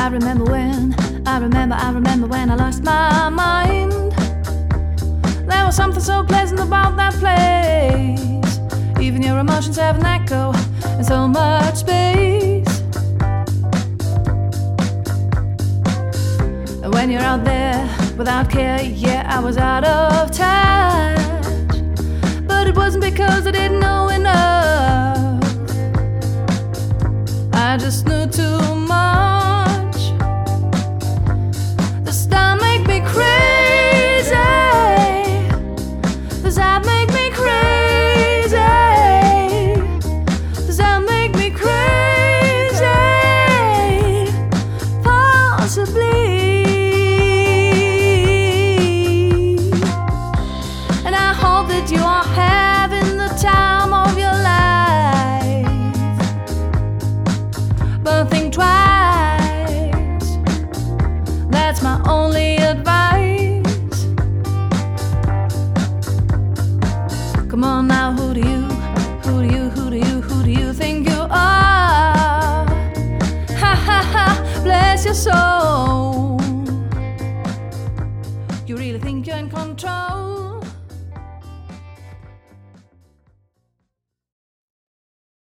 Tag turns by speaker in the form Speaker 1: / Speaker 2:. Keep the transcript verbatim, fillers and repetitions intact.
Speaker 1: I remember when, I remember, I remember when I lost my mind. There was something so pleasant about that place. Even your emotions have an echo in so much space. And when you're out there without care, yeah, I was out of touch. But it wasn't because I didn't know enough. I just knew too much. Does that make me crazy? Does that make me crazy? Does that make me crazy? Possibly. And I hope that you are having the time of your life. But think twice. That's my only advice. Come on now, who do you, who do you, who do you, who do you think you are? Ha ha ha, bless your soul. You really think you're in control?